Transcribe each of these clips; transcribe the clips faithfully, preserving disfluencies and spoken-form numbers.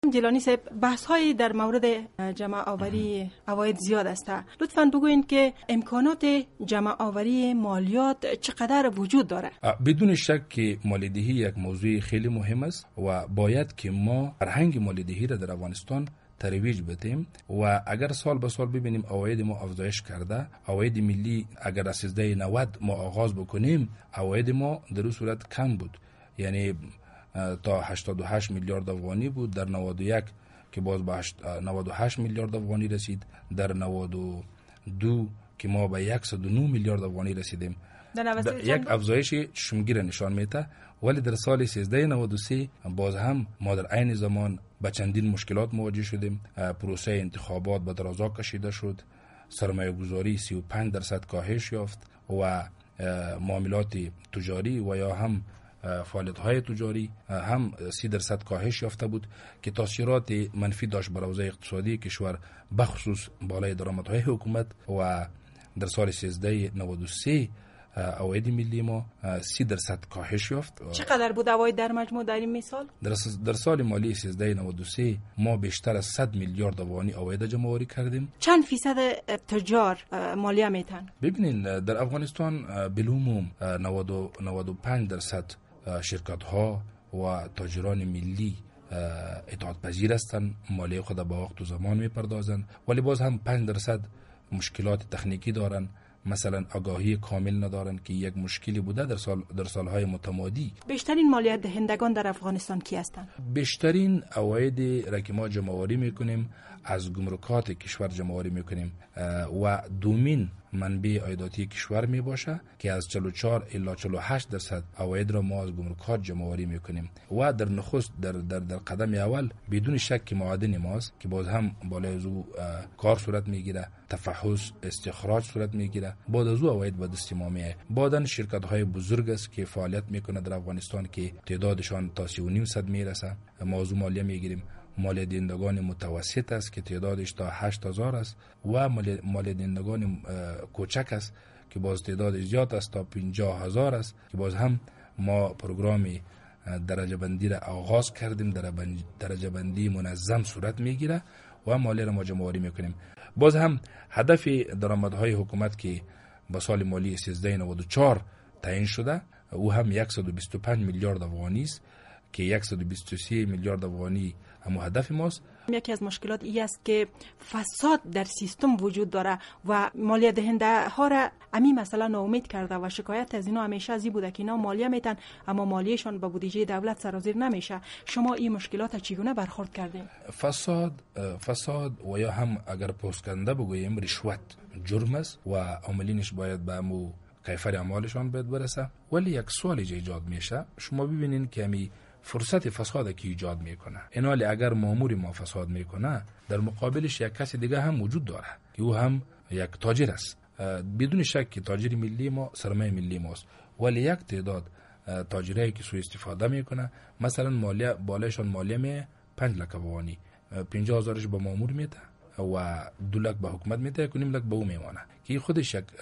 جیلانی صاحب، بحث های در مورد جمع آوری عواید زیاد است. لطفاً بگوین که امکانات جمع آوری مالیات چقدر وجود داره؟ بدون شک که مالیدهی یک موضوع خیلی مهم است و باید که ما فرهنگ مالیدهی را در افغانستان ترویج بدیم و اگر سال به سال ببینیم عواید ما افزایش کرده، عواید ملی اگر از سیزده نود ما آغاز بکنیم، عواید ما در اون صورت کم بود، یعنی تا هشتاد و هشت میلیارد افغانی بود در نود و یک که باز به نود و هشت میلیارد افغانی رسید، در نود و دو که ما به صد و نه میلیارد افغانی رسیدیم. در یک افزایش شمگیر نشان میده. ولی در سال سیزده نود و سه باز هم ما در عین زمان با چندین مشکلات مواجه شدیم. پروسه انتخابات به درازا کشیده شد، سرمایه گذاری سی و پنج درصد کاهش یافت و معاملات تجاری و یا هم فعالیت های تجاری هم سی درصد کاهش یافته بود که تاثیرات منفی داشت بر اوضاع اقتصادی کشور، بخصوص بالای درآمدهای حکومت. و در سال سیزده نود و سه عواید ملی ما سی درصد کاهش یافت. چقدر بود عواید در مجموع در این مثال؟ در سال مالی سیزده نود و سه ما بیشتر از صد میلیارد افغانی عواید جمع آوری کردیم. چند فیصد تجار مالیه میتن؟ ببینین در افغانستان بالعموم نود و پنج درصد شرکت ها و تاجران ملی اطاعت پذیر هستند، مالیه خود به وقت و زمان میپردازند، ولی باز هم پنج درصد مشکلات تکنیکی دارن، مثلا آگاهی کامل ندارن که یک مشکلی بوده در سال در سالهای متمادی. بیشترین مالیات دهندگان در افغانستان کی هستند؟ بیشترین عواید را که ما جمع آوری میکنیم از گمرکات کشور جمع آوری میکنیم و دومین منبع عایداتی کشور می باشه که از چهل و چهار الی چهل و هشت درصد عواید را ما از گمرکات جمع آوری میکنیم و در نخست در در در قدم اول بدون شک معادن ماست که باز هم بالای از او کار صورت میگیره، تفحص استخراج صورت میگیره، بعد از او عواید به دست ما میاد. بعدن شرکت های بزرگ است که فعالیت میکنه در افغانستان که تعدادشان تا سی و نیم صد میرسه، موضوع مالیه میگیریم. مالیه دهندگان متوسط است که تعدادش تا هشت هزار است و مالیه دهندگان کوچک است که باز تعدادش زیاد است تا پنجاه هزار است که باز هم ما پروگرامی درجه بندی را آغاز کردیم، درجه بندی منظم صورت میگیره و مالیه را ما جمع آوری میکنیم. باز هم هدف درآمدهای حکومت که با سال مالی سیزده نود و چهار تعیین شده او هم صد و بیست و پنج میلیارد افغانی است که صد و بیست و سه میلیارد افغانی هم هدف ماست. یکی از مشکلات این است که فساد در سیستم وجود داره و مالیه دهنده ها را امی مثلا ناامید کرده و شکایت از اینا همیشه از این بوده که اینا مالیه میتن اما مالیهشان به بودجه دولت سرازیر نمیشه. شما این مشکلات چگونه برخورد کردین؟ فساد فساد و یا هم اگر پوسکنده بگوییم رشوت جرم است و عاملینش باید به مو کیفر اعمالشان باید برسه. ولی یک سوال ایجاد میشه، شما ببینین که امی فرصت فساد که ایجاد میکنه، اینالی اگر مامور ما فساد میکنه در مقابلش یک کسی دیگه هم وجود داره که او هم یک تاجر است. بدون شک که تاجر ملی ما سرمایه ملی ماست، ولی یک تعداد تاجرایی که سوء استفاده میکنه، مثلا مالیه بالایشان مالیه می پنج لک افغانی، پنجاه هزارش به مامور میده و دو لک به حکومت میده، یک و نیم لک به او میمانه که خودش یک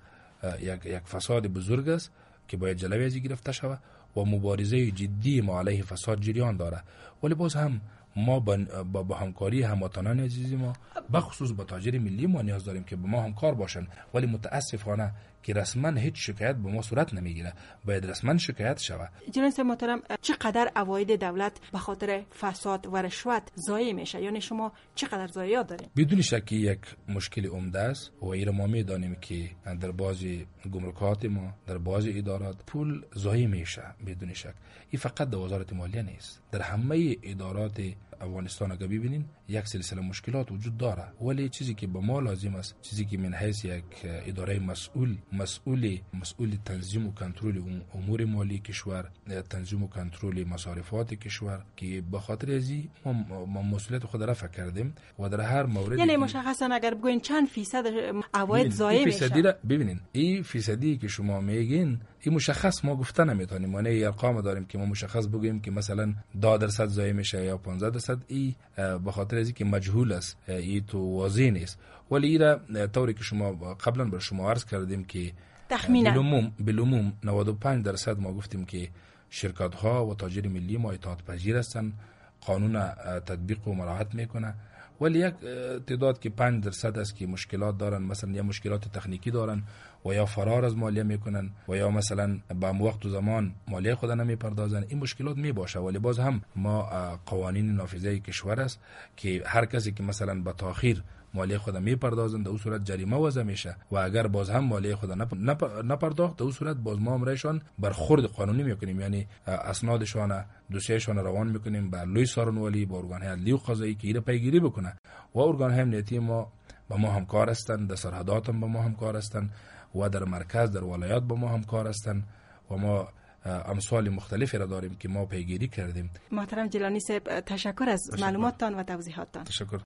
یک یک فساد بزرگ است که باید جلوی ازی گرفته شود و مبارزه جدی ما علیه فساد جریان داره. ولی باز هم ما با, با همکاری هموطنان عزیزی ما بخصوص با تاجر ملی ما نیاز داریم که با ما همکار باشن، ولی متاسفانه که رسما هیچ شکایت به ما صورت نمیگیره، باید رسما شکایت شود. جناب محترم، چقدر عواید دولت به خاطر فساد و رشوت ضایع میشه؟ یعنی شما چقدر ضایعات دارین؟ بدون شک یک مشکل عمده است و ایره ما میدانیم که در بعضی گمرکات ما، در بعضی ادارات پول ضایع میشه. بدون شک این فقط در وزارت مالیه نیست، در همه ادارات افغانستان اگه ببینین یک سلسله مشکلات وجود داره، ولی چیزی که به ما لازم است، چیزی که من حیث یک اداره مسئول مسئول مسئول تنظیم و کنترل امور مالی کشور، تنظیم و کنترل مصارفات کشور که به خاطر ازی ما مسئولیت خود رفع کردیم و در هر مورد، یعنی مشخصا اگر بگوین چند فیصد عواید ضایع میشه، ببینین این فیصدی که شما میگین این مشخص ما گفته نمیتونیم، ما نه ارقام داریم که ما مشخص بگوییم که مثلا ده درصد ضایع میشه یا پانزده درصد. ای به خاطر از اینکه مجهول است، ای تو واضح نیست، ولی ایرا طوری که شما قبلا بر شما عرض کردیم که تخمینا بالعموم بالعموم نود و پنج درصد ما گفتیم که شرکت ها و تاجر ملی ما اطاعت پذیر هستند، قانون تطبیق و مراعات میکنه، ولی یک تعداد که پنج درصد است که مشکلات دارن، مثلا یا مشکلات تکنیکی دارن و یا فرار از مالیه میکنن و یا مثلا با وقت و زمان مالیه خود نمیپردازن، این مشکلات می باشه. ولی باز هم ما قوانین نافذه کشور است که هر کسی که مثلا با تاخیر مالیه خود میپردازند در اون صورت جریمه وضع میشه و اگر باز هم مالیه خود نپرداخت در اون صورت باز ما امرشان برخورد قانونی میکنیم، یعنی اسنادشان دوسیهشان روان میکنیم به لوی سارنوالی، با ارگان های عدلی و قضایی که ایره پیگیری بکنه و ارگان های امنیتی ما با ما همکار هستند، در سرحدات هم با ما همکار هستند و در مرکز در ولایات با ما همکار هستند و ما امثال مختلفی را داریم که ما پیگیری کردیم. محترم جیلانی صاحب، تشکر از معلوماتتان و توضیحاتتان. تشکر.